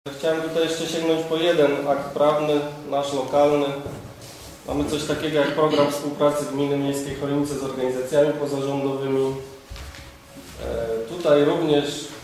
Chciałem tutaj jeszcze sięgnąć po jeden akt prawny, nasz lokalny. Mamy coś takiego jak program współpracy gminy miejskiej Chojnice z organizacjami pozarządowymi. Tutaj również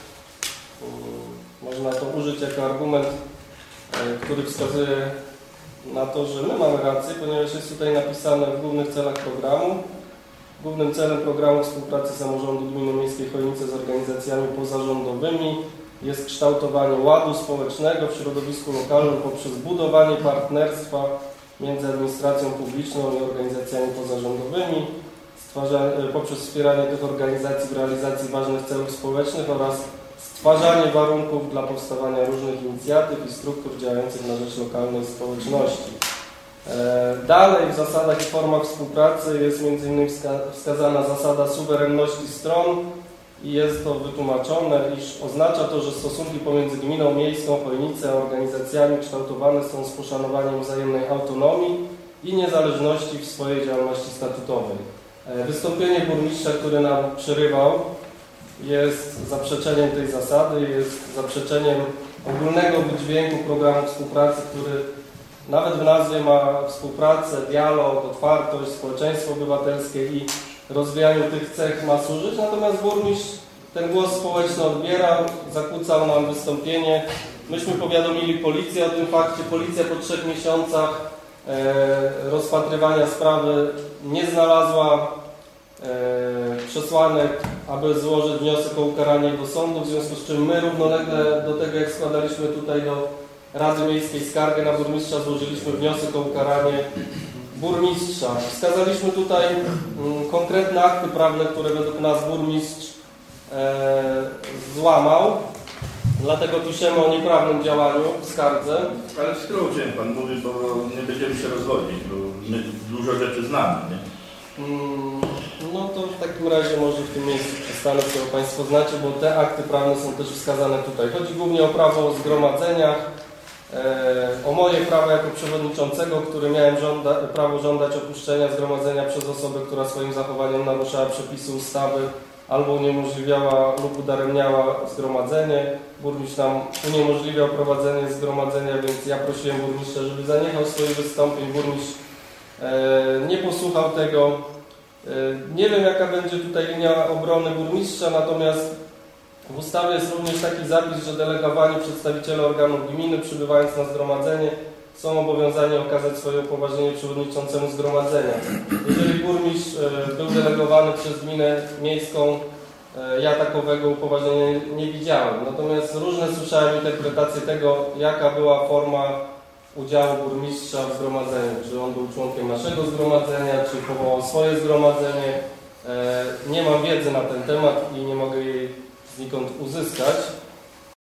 można to użyć jako argument, który wskazuje na to, że my mamy rację, ponieważ jest tutaj napisane w głównych celach programu. Głównym celem programu współpracy samorządu gminy miejskiej Chojnice z organizacjami pozarządowymi jest kształtowanie ładu społecznego w środowisku lokalnym poprzez budowanie partnerstwa między administracją publiczną i organizacjami pozarządowymi, poprzez wspieranie tych organizacji w realizacji ważnych celów społecznych oraz stwarzanie warunków dla powstawania różnych inicjatyw i struktur działających na rzecz lokalnej społeczności. Dalej w zasadach i formach współpracy jest m.in. wskazana zasada suwerenności stron i jest to wytłumaczone, iż oznacza to, że stosunki pomiędzy gminą miejską Chojnice a organizacjami kształtowane są z poszanowaniem wzajemnej autonomii i niezależności w swojej działalności statutowej. Wystąpienie burmistrza, który nam przerywał, jest zaprzeczeniem tej zasady, jest zaprzeczeniem ogólnego wydźwięku programu współpracy, który nawet w nazwie ma współpracę, dialog, otwartość, społeczeństwo obywatelskie i rozwijaniu tych cech ma służyć, natomiast burmistrz ten głos społeczny odbierał, zakłócał nam wystąpienie. Myśmy powiadomili policję o tym fakcie. Policja po 3 miesiącach rozpatrywania sprawy nie znalazła przesłanek, aby złożyć wniosek o ukaranie do sądu, w związku z czym my równolegle do tego, jak składaliśmy tutaj do Rady Miejskiej skargę na burmistrza, złożyliśmy wniosek o ukaranie burmistrza. Wskazaliśmy tutaj konkretne akty prawne, które według nas burmistrz złamał. Dlatego piszemy o nieprawnym działaniu w skardze. Ale w skrócie Pan mówi, bo nie będziemy się rozwodzić, bo my dużo rzeczy znamy, nie? No to w takim razie może w tym miejscu przestanę, skoro Państwo znacie, bo te akty prawne są też wskazane tutaj. Chodzi głównie o prawo o zgromadzeniach, o moje prawo jako przewodniczącego, który miałem prawo żądać opuszczenia zgromadzenia przez osobę, która swoim zachowaniem naruszała przepisy ustawy albo uniemożliwiała lub udaremniała zgromadzenie. Burmistrz nam uniemożliwiał prowadzenie zgromadzenia, więc ja prosiłem burmistrza, żeby zaniechał swoich wystąpień. Burmistrz nie posłuchał tego. Nie wiem, jaka będzie tutaj linia obrony burmistrza, natomiast w ustawie jest również taki zapis, że delegowani przedstawiciele organów gminy przybywając na zgromadzenie są obowiązani okazać swoje upoważnienie przewodniczącemu zgromadzenia. Jeżeli burmistrz był delegowany przez gminę miejską, ja takowego upoważnienia nie widziałem. Natomiast różne słyszałem interpretacje tego, jaka była forma udziału burmistrza w zgromadzeniu. Czy on był członkiem naszego zgromadzenia, czy powołał swoje zgromadzenie. Nie mam wiedzy na ten temat i nie mogę jej znikąd uzyskać.